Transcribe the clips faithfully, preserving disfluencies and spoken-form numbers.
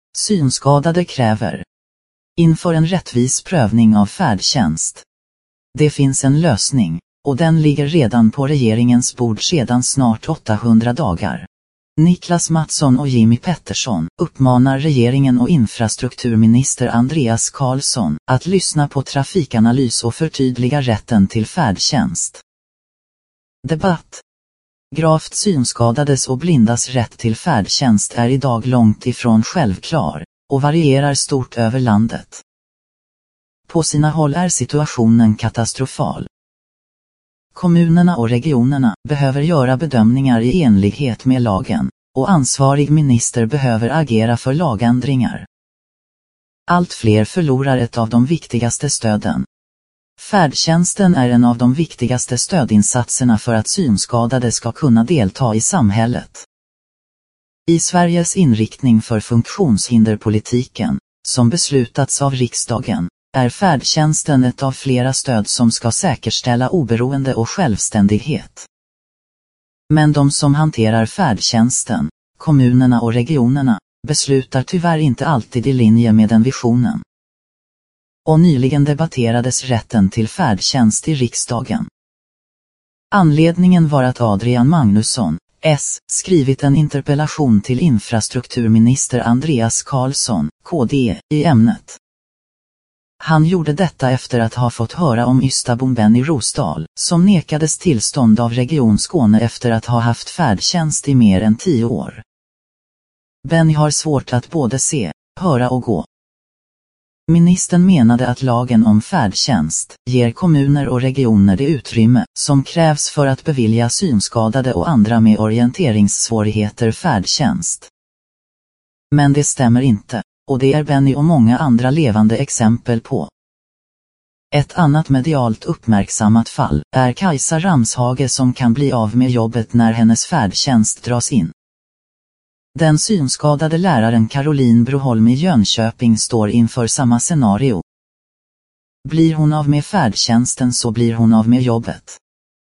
Synskadade kräver inför en rättvis prövning av färdtjänst. Det finns en lösning, och den ligger redan på regeringens bord sedan snart åttahundra dagar. Niklas Mattsson och Jimmy Pettersson uppmanar regeringen och infrastrukturminister Andreas Carlson att lyssna på trafikanalys och förtydliga rätten till färdtjänst. Debatt. Gravt synskadades och blindas rätt till färdtjänst är idag långt ifrån självklar, och varierar stort över landet. På sina håll är situationen katastrofal. Kommunerna och regionerna behöver göra bedömningar i enlighet med lagen, och ansvarig minister behöver agera för lagändringar. Allt fler förlorar ett av de viktigaste stöden. Färdtjänsten är en av de viktigaste stödinsatserna för att synskadade ska kunna delta i samhället. I Sveriges inriktning för funktionshinderpolitiken, som beslutats av riksdagen, är färdtjänsten ett av flera stöd som ska säkerställa oberoende och självständighet. Men de som hanterar färdtjänsten, kommunerna och regionerna, beslutar tyvärr inte alltid i linje med den visionen. Och nyligen debatterades rätten till färdtjänst i riksdagen. Anledningen var att Adrian Magnusson, S, skrivit en interpellation till infrastrukturminister Andreas Carlson, K D, i ämnet. Han gjorde detta efter att ha fått höra om Ystabon Benny Rosdahl, som nekades tillstånd av Region Skåne efter att ha haft färdtjänst i mer än tio år. Benny har svårt att både se, höra och gå. Ministern menade att lagen om färdtjänst ger kommuner och regioner det utrymme som krävs för att bevilja synskadade och andra med orienteringssvårigheter färdtjänst. Men det stämmer inte, och det är Benny och många andra levande exempel på. Ett annat medialt uppmärksammat fall är Kajsa Ramshage som kan bli av med jobbet när hennes färdtjänst dras in. Den synskadade läraren Caroline Broholm i Jönköping står inför samma scenario. Blir hon av med färdtjänsten så blir hon av med jobbet.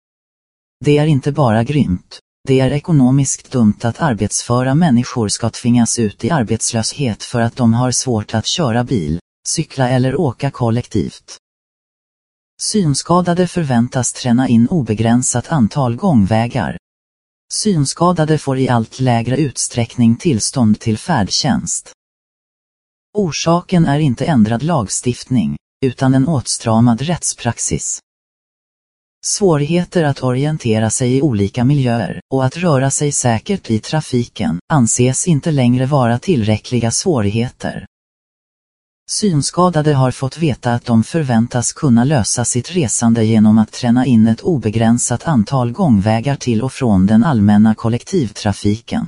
Det är inte bara grymt, det är ekonomiskt dumt att arbetsföra människor ska tvingas ut i arbetslöshet för att de har svårt att köra bil, cykla eller åka kollektivt. Synskadade förväntas träna in obegränsat antal gångvägar. Synskadade får i allt lägre utsträckning tillstånd till färdtjänst. Orsaken är inte ändrad lagstiftning, utan en åtstramad rättspraxis. Svårigheter att orientera sig i olika miljöer och att röra sig säkert i trafiken anses inte längre vara tillräckliga svårigheter. Synskadade har fått veta att de förväntas kunna lösa sitt resande genom att träna in ett obegränsat antal gångvägar till och från den allmänna kollektivtrafiken.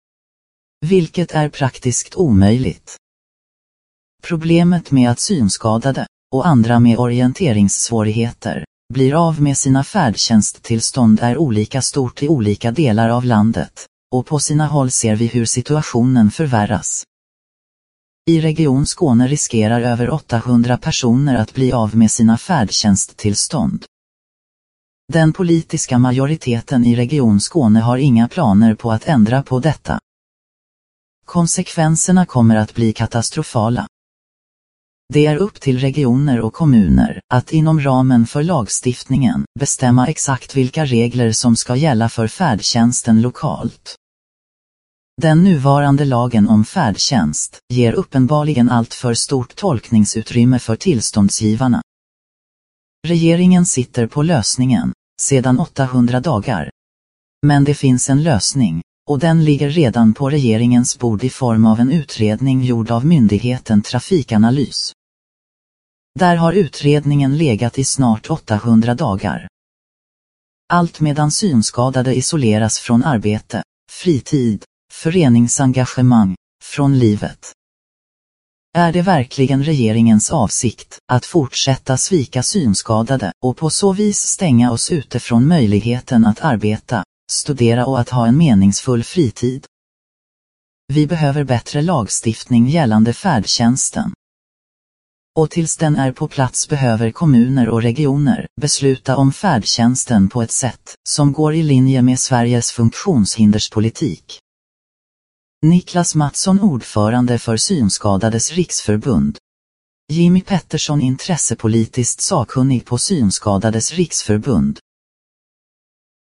Vilket är praktiskt omöjligt. Problemet med att synskadade, och andra med orienteringssvårigheter, blir av med sina färdtjänsttillstånd är olika stort i olika delar av landet, och på sina håll ser vi hur situationen förvärras. I Region Skåne riskerar över åttahundra personer att bli av med sina färdtjänsttillstånd. Den politiska majoriteten i Region Skåne har inga planer på att ändra på detta. Konsekvenserna kommer att bli katastrofala. Det är upp till regioner och kommuner att inom ramen för lagstiftningen bestämma exakt vilka regler som ska gälla för färdtjänsten lokalt. Den nuvarande lagen om färdtjänst ger uppenbarligen allt för stort tolkningsutrymme för tillståndsgivarna. Regeringen sitter på lösningen, sedan åttahundra dagar. Men det finns en lösning, och den ligger redan på regeringens bord i form av en utredning gjord av myndigheten Trafikanalys. Där har utredningen legat i snart åttahundra dagar. Allt medan synskadade isoleras från arbete, fritid, föreningsengagemang, från livet. Är det verkligen regeringens avsikt att fortsätta svika synskadade och på så vis stänga oss ute från möjligheten att arbeta, studera och att ha en meningsfull fritid? Vi behöver bättre lagstiftning gällande färdtjänsten. Och tills den är på plats behöver kommuner och regioner besluta om färdtjänsten på ett sätt som går i linje med Sveriges funktionshinderspolitik. Niklas Mattsson, ordförande för Synskadades riksförbund. Jimmy Pettersson, intressepolitiskt sakkunnig på Synskadades riksförbund.